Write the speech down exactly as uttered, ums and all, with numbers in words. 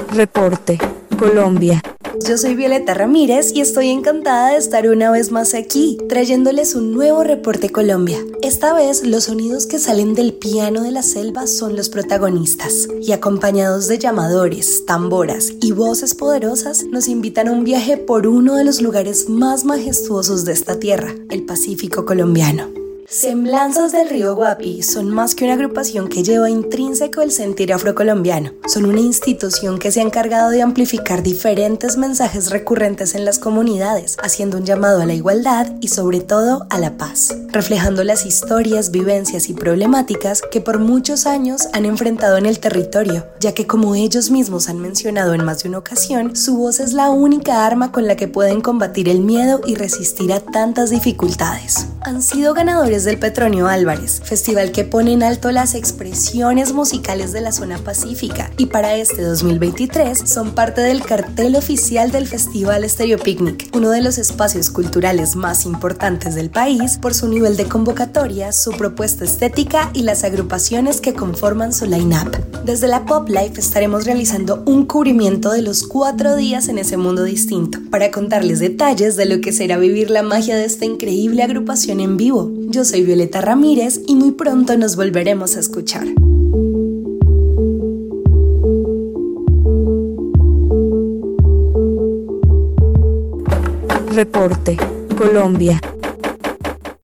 Reporte, Colombia. Yo soy Violeta Ramírez y estoy encantada de estar una vez más aquí, trayéndoles un nuevo Reporte Colombia. Esta vez, los sonidos que salen del piano de la selva son los protagonistas, y acompañados de llamadores, tamboras y voces poderosas, nos invitan a un viaje por uno de los lugares más majestuosos de esta tierra, el Pacífico colombiano. Semblanzas del Río Guapi son más que una agrupación que lleva intrínseco el sentir afrocolombiano. Son una institución que se ha encargado de amplificar diferentes mensajes recurrentes en las comunidades, haciendo un llamado a la igualdad y sobre todo a la paz, reflejando las historias, vivencias y problemáticas que por muchos años han enfrentado en el territorio, ya que como ellos mismos han mencionado en más de una ocasión, su voz es la única arma con la que pueden combatir el miedo y resistir a tantas dificultades. Han sido ganadores del Petronio Álvarez, festival que pone en alto las expresiones musicales de la zona pacífica, y para este dos mil veintitrés son parte del cartel oficial del Festival Estéreo Picnic, uno de los espacios culturales más importantes del país por su nivel de convocatoria, su propuesta estética y las agrupaciones que conforman su line-up. Desde la Pop Life estaremos realizando un cubrimiento de los cuatro días en ese mundo distinto, para contarles detalles de lo que será vivir la magia de esta increíble agrupación en vivo. Yo soy Violeta Ramírez y muy pronto nos volveremos a escuchar. Reporte, Colombia.